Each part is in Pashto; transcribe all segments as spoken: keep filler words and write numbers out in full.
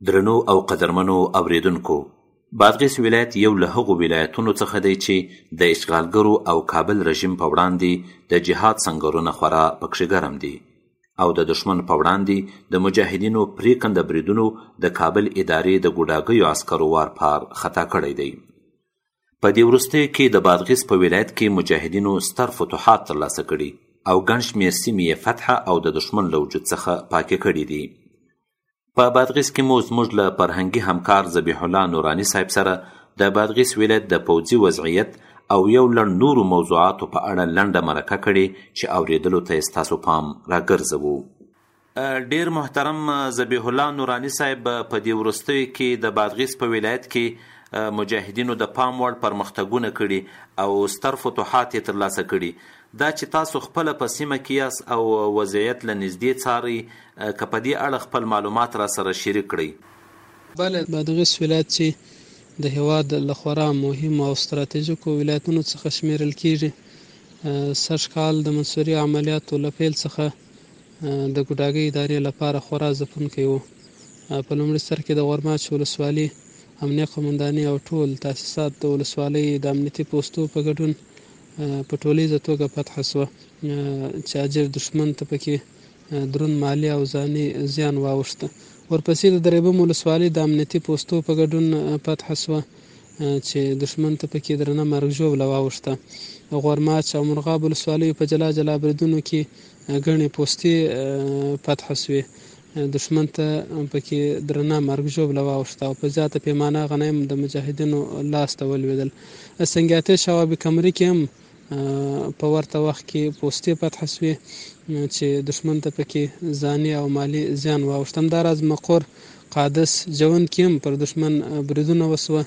درنو او قدرمنو اوریدونکو، بادغیس ولایت یو له هغو ولایتونو څخه دی چې د اشغالګرو او کابل رژیم په وړاندې د جهاد سنګرونه خورا پکښې ګرم دي او د دشمن په وړاندې د مجاهدینو پریکنده بریدونو د کابل ادارې د ګوډاګیو عسکرو وار پار خطا کړی دی. په دې وروستیو کې د بادغیس په ولایت کې مجاهدینو ستر فتوحات ترلاسه کړي او ګڼ شمېر سیمې یې فتحه او د دشمن له وجود څخه پاکې کړي دي. په بادغیس کې مو زموږ له فرهنګي همکار ذبیح الله نوراني صاحب سره د بادغیس ولایت د پوځي وضعیت او یو لړ نورو موضوعاتو په اړه لنډه مرکه کړې چې اورېدلو ته یې ستاسو پام راګرځوو. ډېر محترم ذبیح الله نوراني صاحب، په دې وروستیو کې د بادغیس په ولایت کې مجاهدینو د پام وړ پرمختګونه کړي او ستر فتوحات یې ترلاسه کړي. دا چې تاسو خپله په سیمه کې یاست او وضعیت له نږدې څارئ، که په دې اړه خپل معلومات را سره شریک کړئ. بله، بادغیس ولایت چې د هېواد له خورا مهمو او ستراتیژیکو ولایتونو څخه شمیرل کیږي، سږ کال د منصوري عملیاتو له پیل څخه د ګوډاګۍ ادارې لپاره خورا ځپونکی و. په لومړي سر کې د غورماچ ولسوالي امنیه قمنداني او ټول تاسیسات د ولسوالۍ د امنیتي پوستو په ګډون په ټولیزه توګه فتح شوه، چې اجر دښمن ته پکې دروند مالي او ځاني زیان واوښته. ورپسې د دریبم ولسوالۍ د امنیتي پوستو په ګډون فتح شوه، چې دښمن ته پکې درنه مرګ ژوبله واوښته. غورماچ او مرغاب ولسوالیو په جلا جلا بریدونو کې ګڼې پوستې فتح شوې، دښمن ته پکې درنه مرګ ژوبله واوښته او په زیاته پیمانه غنایم د مجاهدینو لاس ته ولوېدل. سنګیاتې شواب کمري کې هم په ورته وخت کې پوستې فتح شوې چې دښمن ته پکې ځاني او مالي زیان واوښت. همداراز مقر، قادس، جوند کې هم پر دښمن بریدونه وسوه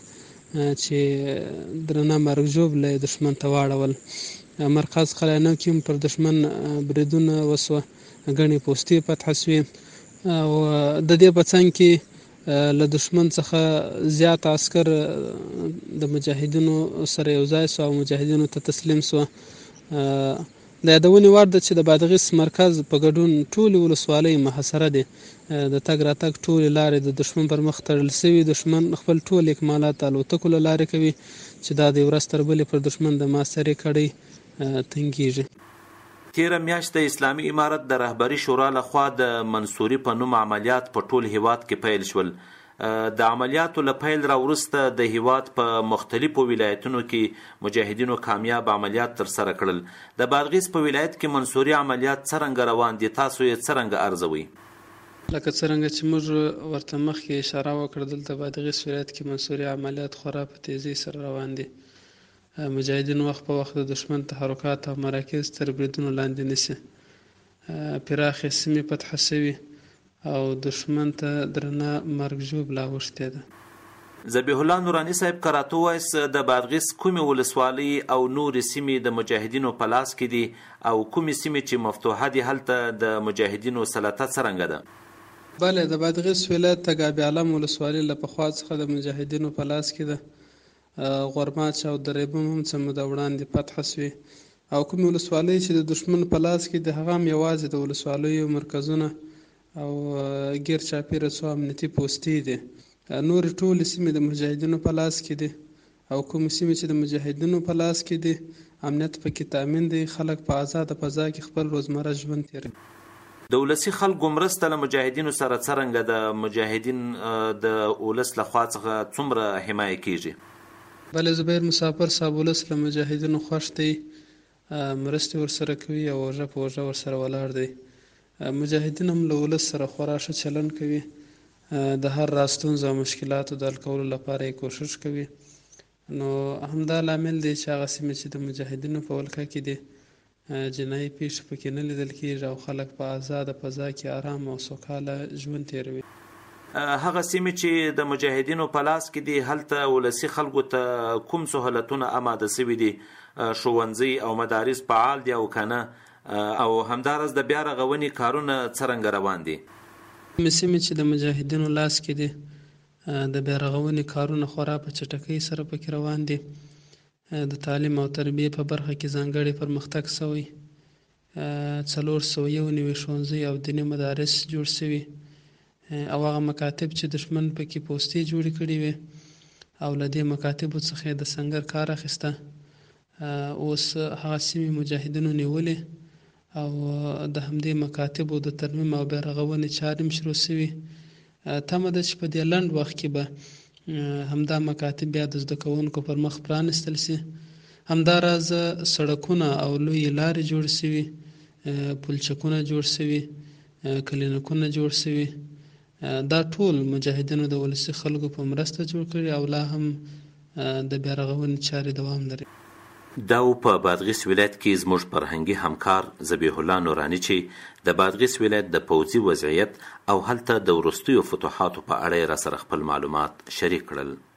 چې درنه مرګ ژوبله یې دښمن ته واړول. مرکز قلعهنو کې هم پر دښمن بریدونه وسوه، ګڼې پوستې فتح شوې او د دې په څنګ کې له دښمن څخه زیات عسکر د مجاهدینو سره یو ځای سو او مجاهدینو ته تسلیم سو. د یادونې وړ ده چې د بادغیس مرکز په ګډون ټولې ولسوالۍ محاصره دي. د تګ راتګ ټولې لارې د دښمن پر مخ تړل سوي. دښمن خپل ټول اکمالات الوتکو له لارې کوي چې دا د ورځ تر بلې پر دښمن د محاصرې کړۍ تنګیږي. تیره میاشت د اسلامي امارت د رهبري شورا لخوا د منصوري په نوم عملیات په ټول هیواد کې پیل شول. د عملیاتو له پیل را وروسته د هیواد په مختلفو ولایتونو کې مجاهدینو کامیاب عملیات ترسره کړل. د بادغیس په ولایت کې منصوري عملیات څرنګه روان دي؟ تاسو یې څرنګه ارزوئ؟ لکه څرنګه چې موږ ورته مخکې اشاره وکړه، دلته بادغیس ولایت کې منصوري عملیات خورا په تیزۍ سره روان دي. مجاهدین وخت په وخت د دښمن تحرکات او مراکز تر بریدونو لاندې نیسي. پراخې سیمې فتح شوي او دښمن ته درنه مرګ ژوبله اوښتې ده. ذبیح الله نوراني صاحب، که راته ووایاست د بادغیس کومې ولسوالۍ او نورې سیمې د مجاهدینو په لاس کې دي او کومې سیمې چې مفتوحه دي هلته د مجاهدینو سلطه څرنګه ده؟ بله، د بادغیس ولایت تګاب عالم ولسوالۍ له پخوا څخه د مجاهدینو په لاس کې ده. غورماچ او دریبم هم څه موده وړاندې فتح شوې او کومې ولسوالۍ چې د دښمن په لاس کې د هغه هم یوازې د ولسوالیو مرکزونه او ګیر چاپیره څو امنیتي پوستې دي. نورې ټولې سیمې د مجاهدینو په لاس کې دي او کومې سیمې چې د مجاهدینو په لاس کې دي امنیت پکې تامین دی. خلک په آزاده فضا کې خپل روزمره ژوند تیروي. د ولسي خلکو مرسته له مجاهدینو سره څرنګه د مجاهدین د ولس لخوا څخه څومره حمایه کیږي؟ بله، زبیر مسافر صاحب ولس له مجاهدینو خوښ دی، مرستې ورسره کوي او اوږه په اوږه ورسره ولاړ دی. مجاهدین هم له ولس سره خورا ښه چلند کوي، د هر راز ستونزو او مشکلاتو د حل کولو لپاره یې کوښښ کوي. نو همدا لامل دی چې هغه سیمې چې د مجاهدینو په ولکه کې دي جنایي پیښې پکې نه لیدل کېږي او خلک په آزاده فضا کې آرام او سوکاله ژوند تیروي. هغه سیمې چې د مجاهدینو په لاس کې دي هلته ولسي خلکو ته کوم سهولتونه اماده شوي دي؟ ښوونځي او مدارس فعال دي او که نه؟ او همداراز د بیا رغونې کارونه څرنګه روان دي؟ کومې سیمې چې د مجاهدینو لاس کې دي د بیا رغونې کارونه خورا په چټکۍ سره پکې روان دي. د تعلیم او تربیې په برخه کې ځانګړی پرمختګ شوی. څلور سوه یو نوي ښوونځي او دیني مدارس جوړ شوي. او هغه مکاتب چې دشمن پکې پوستې جوړې کړې وې او له دې مکاتبو څخه یې د سنګر کار اخیسته. اوس هغه سیمې مجاهدینو نیولې او د همدې مکاتبو د ترمیم او بیا رغونې چارې هم شروع سوي. تمه ده چې په دې لنډ وخت کې به همدا مکاتب بیا د زده کوونکو پر مخ پرانستل سي. همداراز سړکونه او لویې لارې جوړ سوي، پلچکونه جوړ سوي، کلینیکونه جوړ سوي. دا ټول مجاهدینو د ولسي خلکو په مرسته جوړ کړي او لا هم د بیا رغونې چارې دوام لري. دا و په بادغیس ولایت کې زموږ فرهنګي همکار ذبیح الله نوراني چې د بادغیس ولایت د پوځي وضعیت او هلته د وروستیو فتوحاتو په اړه یې راسره خپل معلومات شریک کړل.